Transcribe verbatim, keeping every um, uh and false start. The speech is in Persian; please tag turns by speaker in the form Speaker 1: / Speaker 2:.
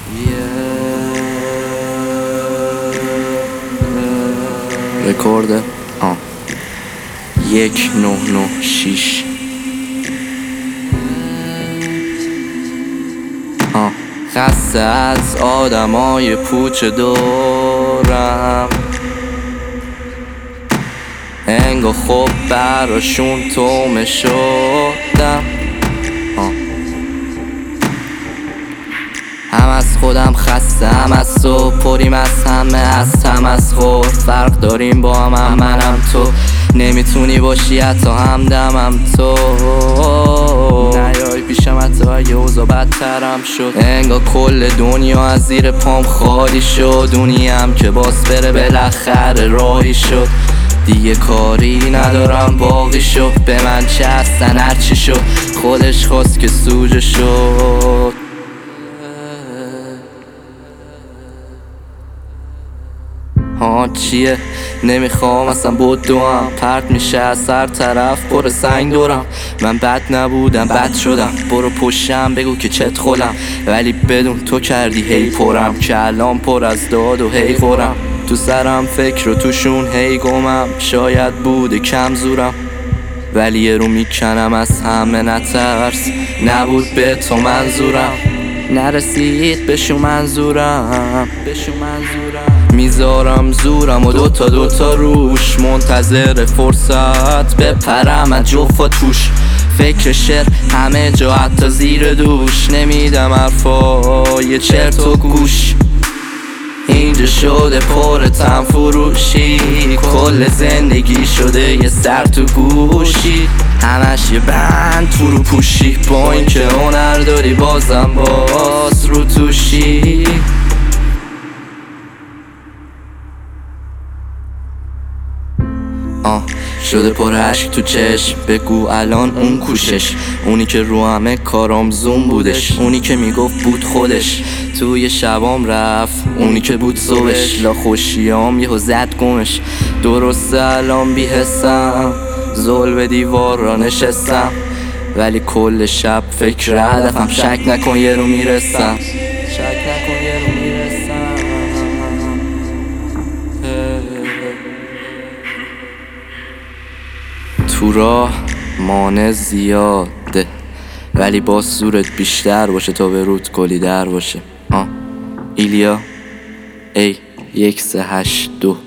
Speaker 1: رکورده آه یک نه نه شیش آه خسته از آدمای پوچ دورم، انگار خوب براشون تومه شدم. آه. هم از خودم خسته، هم از تو پریم، از همه از تمسخر. فرق داریم با هم, هم منم تو، نمیتونی باشی حتی همدمم تو. نیای پیشم حتی اگه اوضاع بدترم شد، انگار کل دنیا از زیر پام خالی شد. اونی هم که باز بره بالاخره راهی شد، دیگه کاری ندارم باقی شد. به من چه هستن هرچی شد، خودش خواست که سوژه شد. ها چیه نمیخوام اصلا بدوم، پرت میشه از هر طرف پر سنگ دورم. من بد نبودم بد شدم، برو پشتم بگو که چت خودم، ولی بدون تو کردی هی پرم که الان پر از داد و هی خورم. تو سرم فکر و توشون هی گمم، شاید بوده کم زورم، ولی یه رو میکنم از همه نترس. نبود به تو منظورم، نرسید بشو منظورم، بشو منظورم. میذارم زورم و دوتا دوتا روش، منتظر فرصت بپرم از جفت توش. فکر شعر همه جا حتی زیر دوش، نمیدم حرفای چرت و گوش. اینجا شده پر تن فروشی، کل زندگی شده یه سر تو گوشی. همش یه بند تو رو پوشی، با این که هنر داری بازم باز رو توشی. آه شده پر عشق تو چشم، بگو الان اون کوشش. اونی که رو همه کارام زوم بودش، اونی که میگفت بود خودش توی شبام رفت، اونی که بود صبحش لا خوشیام یهو زد گمش. درسته الان بی‌حسم، زل به دیوار را نشستم، ولی کل شب فکر هدفم. شک نکن یه رو میرسم، شک نکن یه رو میرسم. تو راه مانع زیاده، ولی با صورت بیشتر باشه تا به رود کلی در باشه. آه ایلیا ای یک سه هشت دو